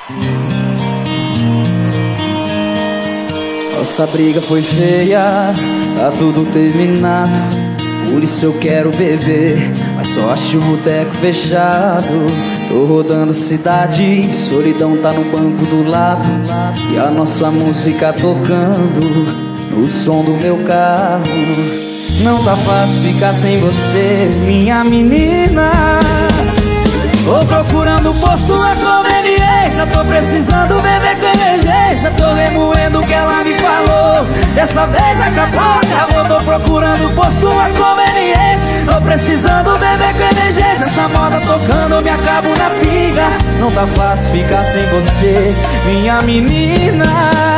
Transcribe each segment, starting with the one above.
Nossa briga foi feia, tá tudo terminado. Por isso eu quero beber, mas só acho o boteco fechado. Tô rodando a cidade, solidão tá no banco do lado. E a nossa música tocando no som do meu carro. Não tá fácil ficar sem você, minha menina. Tô procurando posto na conveniência, tô precisando beber com emergência. Tô remoendo o que ela me falou, dessa vez acabou. Tô procurando posto na conveniência, tô precisando beber com emergência. Essa moda tocando, eu me acabo na pinga. Não tá fácil ficar sem você, minha menina.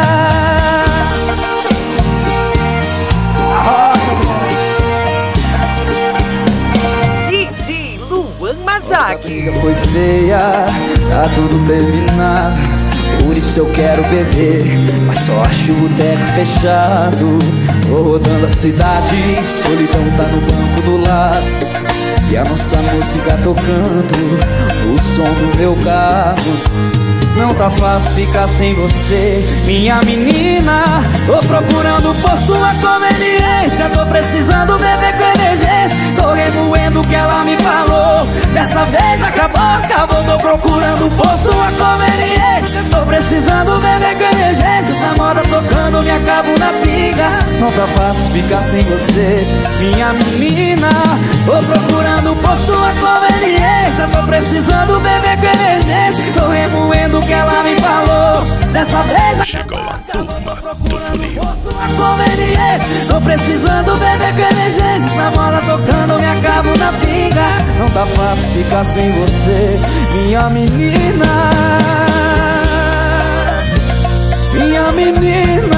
Nossa briga foi feia, tá tudo terminado. Por isso eu quero beber, mas só acho o boteco fechado. Tô rodando a cidade, solidão tá no banco do lado. E a nossa música tocando o som do meu carro. Não tá fácil ficar sem você, minha menina. Tô procurando posto na conveniência, tô precisando beber com emergência. Tô remoendo o que ela me falou, dessa vez acabou. Tô procurando posto na conveniência, tô precisando beber com emergência. Essa moda tocando, me acabo na pinga. Não tá fácil ficar sem você, minha menina. Tô procurando posto na conveniência, tô precisando beber com emergência. Tô remoendo o que ela me falou, dessa vez chegou a turma do funil. Tô precisando beber com emergência. Essa moda tocando, me acabo na pinga. Não tá fácil ficar sem você, minha menina. Minha menina.